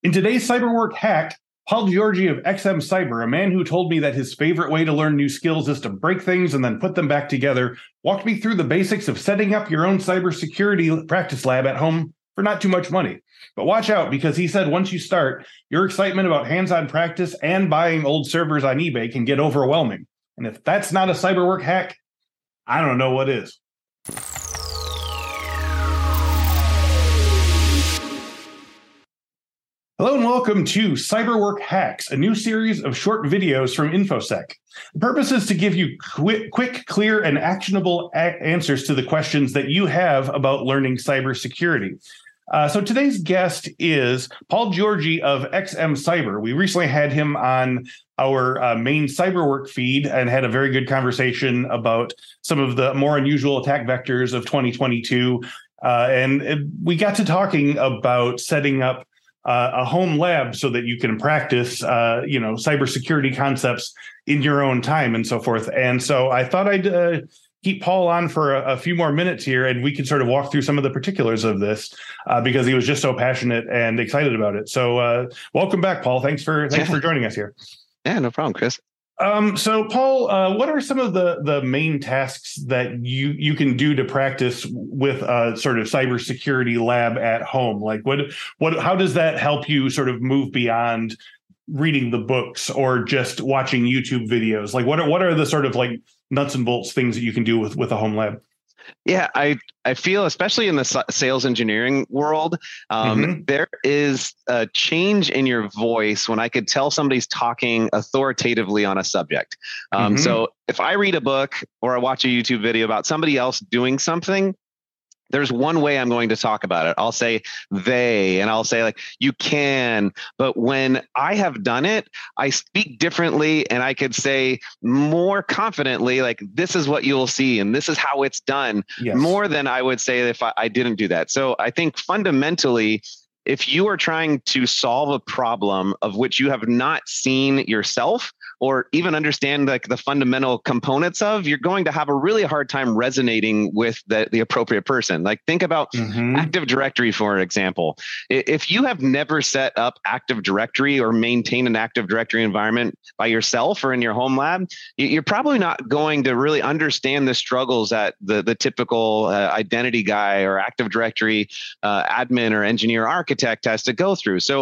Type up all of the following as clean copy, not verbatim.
In today's Cyberwork hack, Paul Georgi of XM Cyber, a man who told me that his favorite way to learn new skills is to break things and then put them back together, walked me through the basics of setting up your own cybersecurity practice lab at home for not too much money. But watch out, because he said once you start, your excitement about hands-on practice and buying old servers on eBay can get overwhelming. And if that's not a Cyberwork hack, I don't know what is. Hello and welcome to Cyberwork Hacks, a new series of short videos from InfoSec. The purpose is to give you quick, clear, and actionable answers to the questions that you have about learning cybersecurity. So today's guest is Paul Georgi of XM Cyber. We recently had him on our main Cyberwork feed and had a very good conversation about some of the more unusual attack vectors of 2022. And we got to talking about setting up a home lab so that you can practice, cybersecurity concepts in your own time and so forth. And so I thought I'd keep Paul on for a few more minutes here, and we could sort of walk through some of the particulars of this because he was just so passionate and excited about it. So welcome back, Paul. Thanks for joining us here. Yeah, no problem, Chris. So, Paul, what are some of the main tasks that you can do to practice with a sort of cybersecurity lab at home? Like, how does that help you sort of move beyond reading the books or just watching YouTube videos? Like, what are the sort of like nuts and bolts things that you can do with a home lab? Yeah, I feel, especially in the sales engineering world, there is a change in your voice when I could tell somebody's talking authoritatively on a subject. So if I read a book or I watch a YouTube video about somebody else doing something, there's one way I'm going to talk about it. I'll say they, and I'll say like, you can, but when I have done it, I speak differently and I could say more confidently, like, this is what you'll see. And this is how it's done more than I would say if I didn't do that. So I think fundamentally, if you are trying to solve a problem of which you have not seen yourself or even understand like the fundamental components of, you're going to have a really hard time resonating with the appropriate person. Like, think about Active Directory, for example. If you have never set up Active Directory or maintained an Active Directory environment by yourself or in your home lab, you're probably not going to really understand the struggles that the typical identity guy or Active Directory admin or engineer architect has to go through. So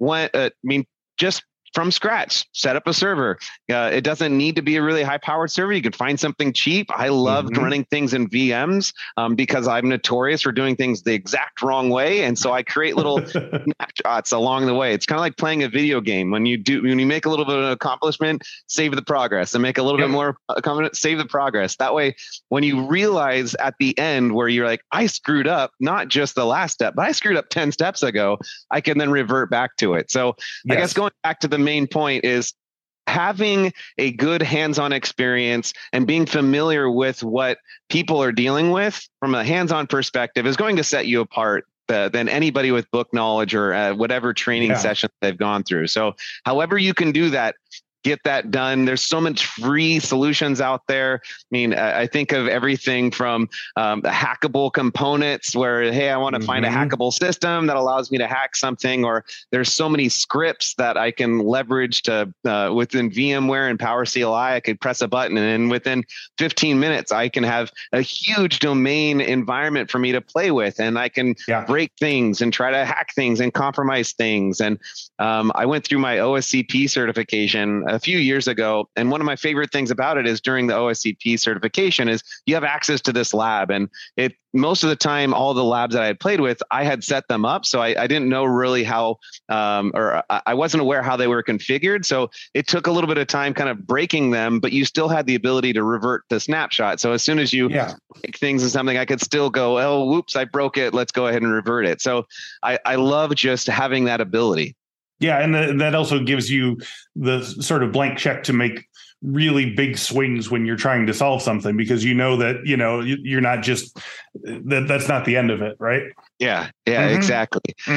just from scratch, set up a server. It doesn't need to be a really high-powered server. You can find something cheap. I loved running things in VMs because I'm notorious for doing things the exact wrong way, and so I create little snapshots along the way. It's kind of like playing a video game. When you make a little bit of an accomplishment, save the progress, and make a little bit more accomplishment, save the progress. That way, when you realize at the end where you're like, I screwed up, not just the last step, but I screwed up 10 steps ago, I can then revert back to it. So I guess going back to the main point is having a good hands-on experience and being familiar with what people are dealing with from a hands-on perspective is going to set you apart than anybody with book knowledge or whatever training session they've gone through. So however you can do that, get that done. There's so much free solutions out there. I mean, I think of everything from hackable components where, hey, I want to find a hackable system that allows me to hack something, or there's so many scripts that I can leverage to within VMware and Power CLI. I could press a button and within 15 minutes, I can have a huge domain environment for me to play with, and I can break things and try to hack things and compromise things. And I went through my OSCP certification a few years ago. And one of my favorite things about it is during the OSCP certification is you have access to this lab. And most of the time, all the labs that I had played with, I had set them up. So I didn't know really how, or I wasn't aware how they were configured. So it took a little bit of time kind of breaking them, but you still had the ability to revert the snapshot. So as soon as you break things in something, I could still go, oh, whoops, I broke it. Let's go ahead and revert it. So I love just having that ability. Yeah, and that also gives you the sort of blank check to make really big swings when you're trying to solve something, because you know that, you're not just that's not the end of it, right? Yeah, exactly.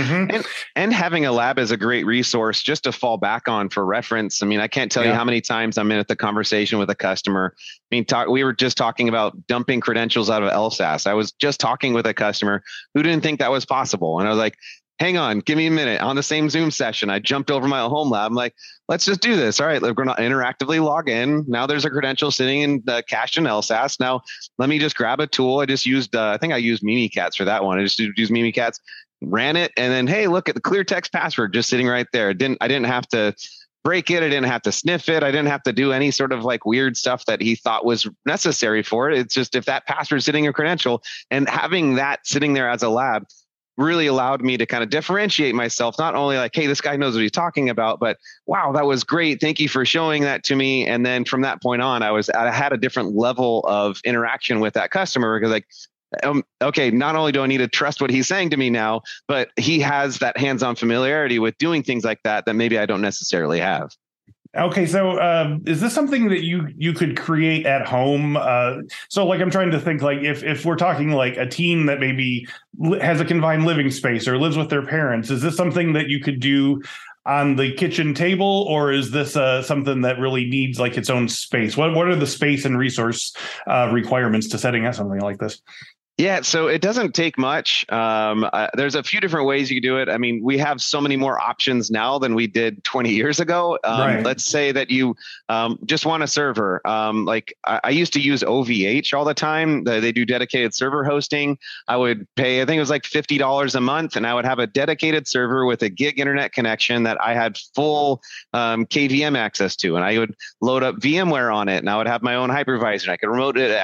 And having a lab is a great resource just to fall back on for reference. I mean, I can't tell you how many times I'm in at the conversation with a customer. I mean, we were just talking about dumping credentials out of LSASS. I was just talking with a customer who didn't think that was possible. And I was like, hang on, give me a minute. On the same Zoom session, I jumped over my home lab. I'm like, let's just do this. All right, we're going to interactively log in. Now there's a credential sitting in the cached in LSASS. Now let me just grab a tool. I just used, I think I used Mimikatz for that one. I just used Mimikatz, ran it, and then, hey, look at the clear text password just sitting right there. I didn't have to break it. I didn't have to sniff it. I didn't have to do any sort of like weird stuff that he thought was necessary for it. It's just if that password is sitting in a credential, and having that sitting there as a lab really allowed me to kind of differentiate myself, not only like, hey, this guy knows what he's talking about, but wow, that was great. Thank you for showing that to me. And then from that point on, I had a different level of interaction with that customer, because like, okay, not only do I need to trust what he's saying to me now, but he has that hands-on familiarity with doing things like that maybe I don't necessarily have. Okay, so is this something that you could create at home? So like I'm trying to think, like if we're talking like a teen that maybe has a confined living space or lives with their parents, is this something that you could do on the kitchen table, or is this something that really needs like its own space? What are the space and resource requirements to setting up something like this? Yeah, so it doesn't take much. There's a few different ways you can do it. I mean, we have so many more options now than we did 20 years ago. Right. Let's say that you just want a server. Like I used to use OVH all the time. They do dedicated server hosting. I would pay, I think it was like $50 a month, and I would have a dedicated server with a gig internet connection that I had full KVM access to, and I would load up VMware on it, and I would have my own hypervisor, and I could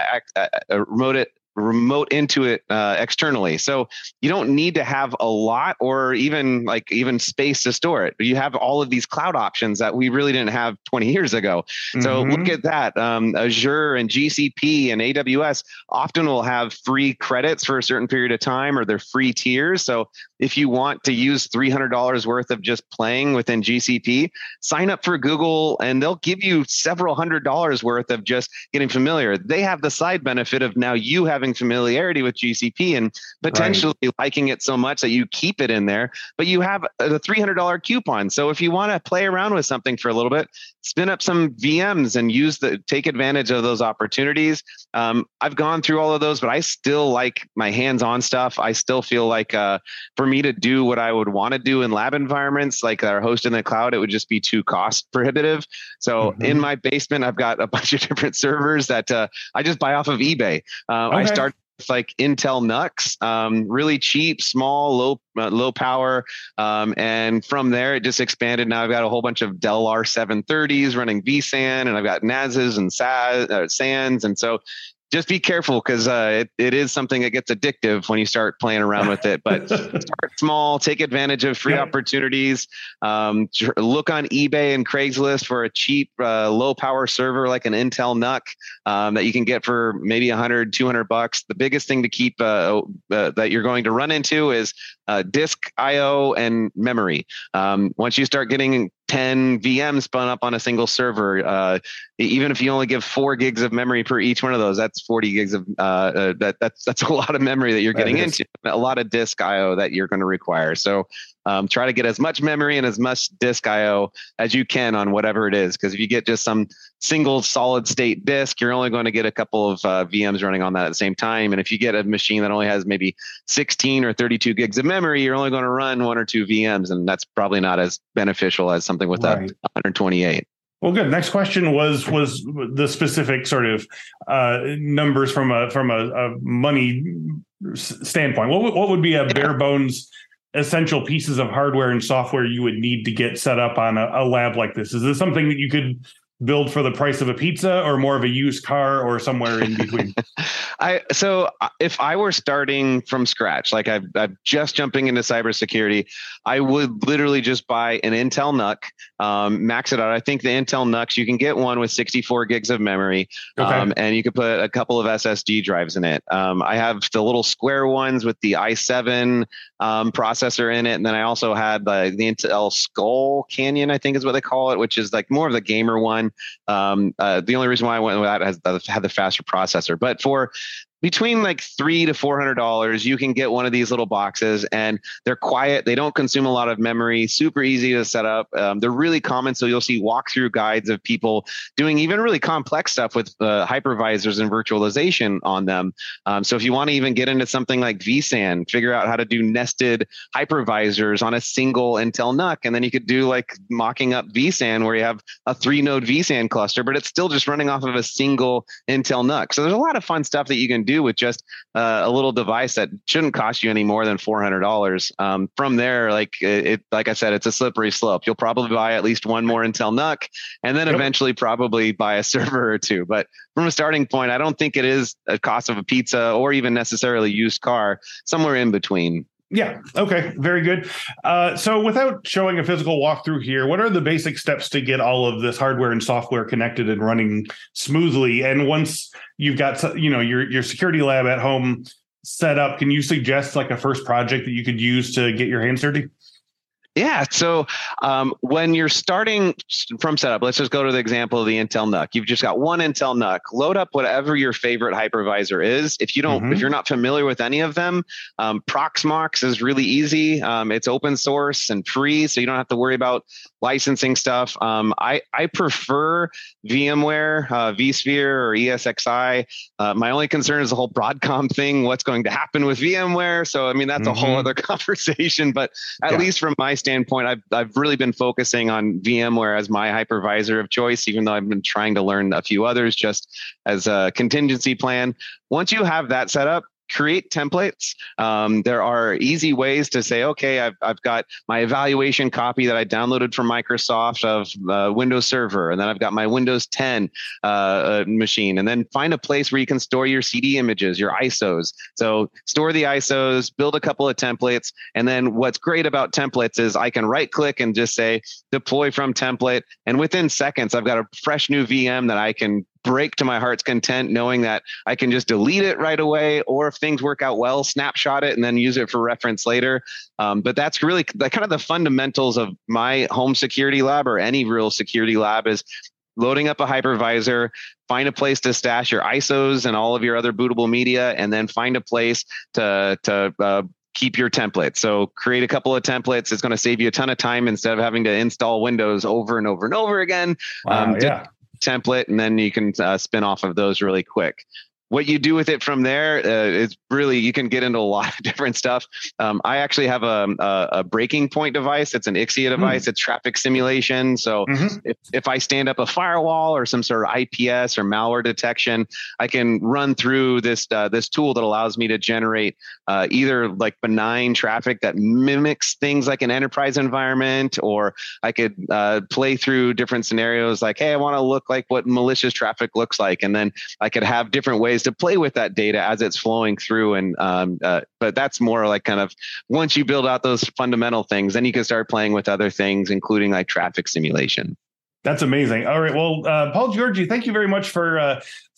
remote into it externally. So you don't need to have a lot or even space to store it. You have all of these cloud options that we really didn't have 20 years ago. So look at that. Azure and GCP and AWS often will have free credits for a certain period of time, or they're free tiers. So if you want to use $300 worth of just playing within GCP, sign up for Google and they'll give you several $100s worth of just getting familiar. They have the side benefit of now you having familiarity with GCP and potentially liking it so much that you keep it in there, but you have the $300 coupon. So if you want to play around with something for a little bit, spin up some VMs and take advantage of those opportunities. I've gone through all of those, but I still like my hands-on stuff. I still feel like for me to do what I would want to do in lab environments like that are hosted in the cloud, it would just be too cost prohibitive. So in my basement, I've got a bunch of different servers that I just buy off of eBay. I started with like Intel NUCs, really cheap, small, low power. And from there, it just expanded. Now I've got a whole bunch of Dell R730s running vSAN, and I've got NASs and SANs. And so just be careful, because it is something that gets addictive when you start playing around with it. But start small, take advantage of free opportunities. Look on eBay and Craigslist for a cheap, low power server like an Intel NUC that you can get for maybe $100-$200. The biggest thing to keep that you're going to run into is disk I/O and memory. Once you start getting 10 VMs spun up on a single server, even if you only give 4 gigs of memory per each one of those, that's 40 gigs of that's a lot of memory that you're getting into, a lot of disk I/O that you're going to require. So try to get as much memory and as much disk I/O as you can on whatever it is, because if you get just some single solid state disk, you're only going to get a couple of VMs running on that at the same time. And if you get a machine that only has maybe 16 or 32 gigs of memory, you're only going to run 1 or 2 VMs, and that's probably not as beneficial as something with 128. Well, good. Next question was the specific sort of numbers from a money standpoint. What would be a bare bones essential pieces of hardware and software you would need to get set up on a lab like this? Is this something that you could build for the price of a pizza, or more of a used car, or somewhere in between? So if I were starting from scratch, like I'm just jumping into cybersecurity, I would literally just buy an Intel NUC, max it out. I think the Intel NUCs, you can get one with 64 gigs of memory, and you could put a couple of SSD drives in it. I have the little square ones with the i7 processor in it, and then I also had the Intel Skull Canyon, I think is what they call it, which is like more of the gamer one. The only reason why I went with that had the faster processor. But for between like $300 to $400, you can get one of these little boxes, and they're quiet. They don't consume a lot of memory, super easy to set up. They're really common. So you'll see walkthrough guides of people doing even really complex stuff with hypervisors and virtualization on them. So if you want to even get into something like vSAN, figure out how to do nested hypervisors on a single Intel NUC, and then you could do like mocking up vSAN where you have a 3-node vSAN cluster, but it's still just running off of a single Intel NUC. So there's a lot of fun stuff that you can do with just a little device that shouldn't cost you any more than $400. From there, like I said, it's a slippery slope. You'll probably buy at least one more Intel NUC, and then eventually probably buy a server or two. But from a starting point, I don't think it is a cost of a pizza or even necessarily used car, somewhere in between. Yeah. Okay. Very good. So without showing a physical walkthrough here, what are the basic steps to get all of this hardware and software connected and running smoothly? And once you've got, your security lab at home set up, can you suggest like a first project that you could use to get your hands dirty? Yeah. So when you're starting from setup, let's just go to the example of the Intel NUC. You've just got one Intel NUC. Load up whatever your favorite hypervisor is. If you're not familiar with any of them, Proxmox is really easy. It's open source and free, so you don't have to worry about licensing stuff. I prefer VMware, vSphere, or ESXi. My only concern is the whole Broadcom thing. What's going to happen with VMware? So I mean, that's a whole other conversation. But at least from my standpoint, I've really been focusing on VMware as my hypervisor of choice, even though I've been trying to learn a few others just as a contingency plan. Once you have that set up, create templates. There are easy ways to say, okay, I've got my evaluation copy that I downloaded from Microsoft of Windows Server, and then I've got my Windows 10 machine, and then find a place where you can store your CD images, your ISOs. So store the ISOs, build a couple of templates, and then what's great about templates is I can right click and just say deploy from template, and within seconds I've got a fresh new VM that I can break to my heart's content, knowing that I can just delete it right away, or if things work out well, snapshot it and then use it for reference later. But that's really kind of the fundamentals of my home security lab, or any real security lab, is loading up a hypervisor, find a place to stash your ISOs and all of your other bootable media, and then find a place to keep your templates. So create a couple of templates. It's going to save you a ton of time instead of having to install Windows over and over and over again. Wow, template, and then you can spin off of those really quick. What you do with it from there is really, you can get into a lot of different stuff. I actually have a breaking point device. It's an Ixia device. It's traffic simulation. So if I stand up a firewall or some sort of IPS or malware detection, I can run through this tool that allows me to generate either like benign traffic that mimics things like an enterprise environment, or I could play through different scenarios like, hey, I want to look like what malicious traffic looks like. And then I could have different ways to play with that data as it's flowing through. And but that's more like kind of once you build out those fundamental things, then you can start playing with other things, including like traffic simulation. That's amazing. All right. Well, Paul Georgi, thank you very much for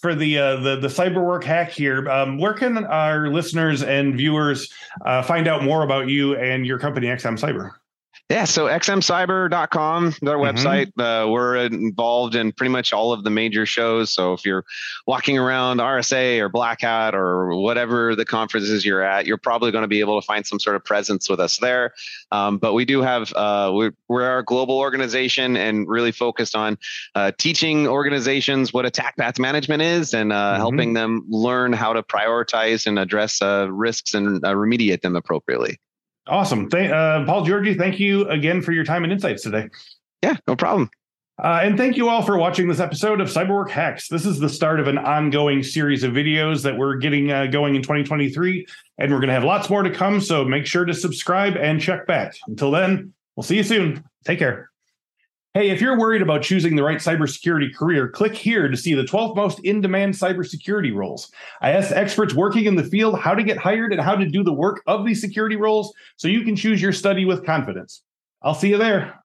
the CyberWork hack here. Where can our listeners and viewers find out more about you and your company, XM Cyber? Yeah, so xmcyber.com is our website. We're involved in pretty much all of the major shows. So if you're walking around RSA or Black Hat or whatever the conferences you're at, you're probably going to be able to find some sort of presence with us there. But we do have, we're a global organization and really focused on teaching organizations what attack path management is, and helping them learn how to prioritize and address risks and remediate them appropriately. Awesome. Paul Georgi, thank you again for your time and insights today. Yeah, no problem. And thank you all for watching this episode of CyberWork Hacks. This is the start of an ongoing series of videos that we're getting going in 2023, and we're going to have lots more to come, so make sure to subscribe and check back. Until then, we'll see you soon. Take care. Hey, if you're worried about choosing the right cybersecurity career, click here to see the 12 most in-demand cybersecurity roles. I asked experts working in the field how to get hired and how to do the work of these security roles so you can choose your study with confidence. I'll see you there.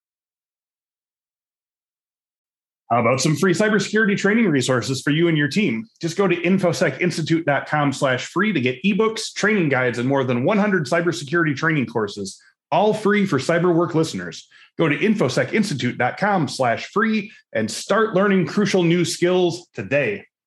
How about some free cybersecurity training resources for you and your team? Just go to infosecinstitute.com/free to get ebooks, training guides, and more than 100 cybersecurity training courses, all free for CyberWork listeners. Go to infosecinstitute.com/free and start learning crucial new skills today.